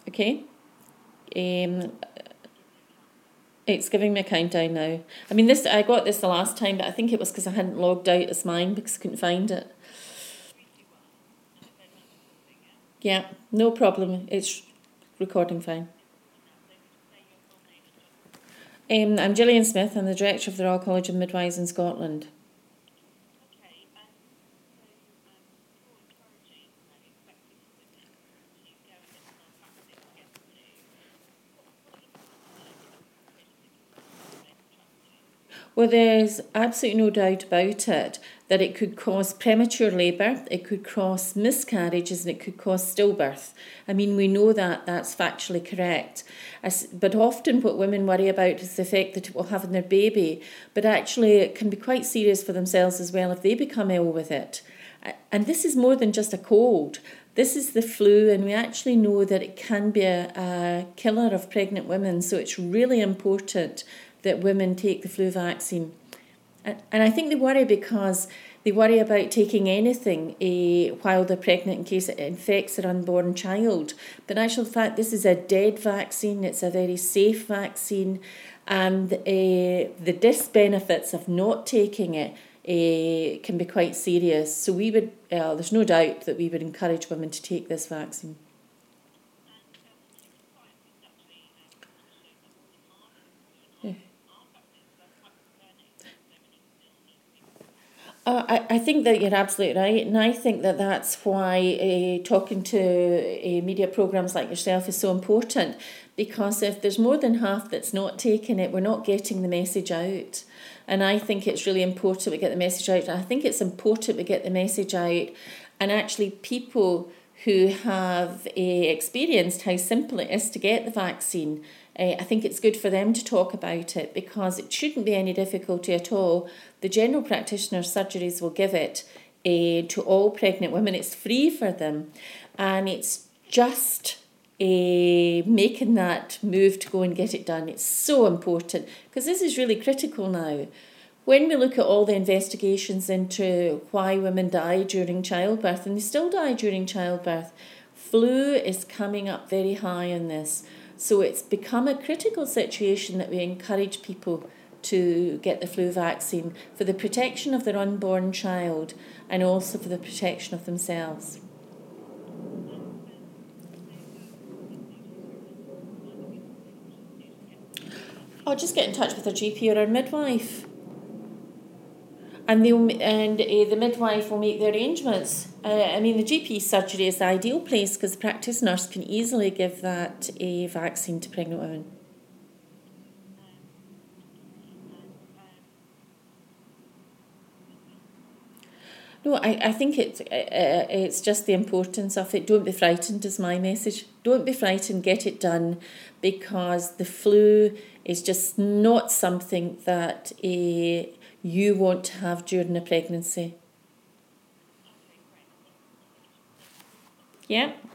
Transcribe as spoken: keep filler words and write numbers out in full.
Okay. Um, it's giving me a countdown now. I mean, this I got this the last time, but I think it was because I hadn't logged out as mine because I couldn't find it. Yeah, no problem. It's recording fine. Um, I'm Gillian Smith. I'm the Director of the Royal College of Midwives in Scotland. Well, there's absolutely no doubt about it that it could cause premature labour, it could cause miscarriages, and it could cause stillbirth. I mean, we know that that's factually correct. As, but often what women worry about is the effect that it will have on their baby. But actually, it can be quite serious for themselves as well if they become ill with it. And this is more than just a cold. This is the flu, and we actually know that it can be a, a killer of pregnant women. So it's really important that women take the flu vaccine. And, and I think they worry because they worry about taking anything uh, while they're pregnant in case it infects their unborn child. But in actual fact, this is a dead vaccine. It's a very safe vaccine. And uh, the disbenefits of not taking it uh, can be quite serious. So we would, uh, there's no doubt that we would encourage women to take this vaccine. Uh, I, I think that you're absolutely right, and I think that that's why uh, talking to uh, media programmes like yourself is so important, because if there's more than half that's not taking it, we're not getting the message out. And I think it's really important we get the message out. I think it's important we get the message out, and actually people who have uh, experienced how simple it is to get the vaccine, uh, I think it's good for them to talk about it, because it shouldn't be any difficulty at all. The general practitioner surgeries will give it uh, to all pregnant women. It's free for them, and it's just uh, making that move to go and get it done. It's so important, because this is really critical now. When we look at all the investigations into why women die during childbirth, and they still die during childbirth, flu is coming up very high on this. So it's become a critical situation that we encourage people to get the flu vaccine for the protection of their unborn child and also for the protection of themselves. I'll just get in touch with our G P or our midwife. And they'll and uh, the midwife will make the arrangements. Uh, I mean, the G P surgery is the ideal place because the practice nurse can easily give that a vaccine to pregnant women. No, I, I think it's, uh, it's just the importance of it. Don't be frightened is my message. Don't be frightened, get it done, because the flu is just not something that uh, you want to have during a pregnancy. Yeah.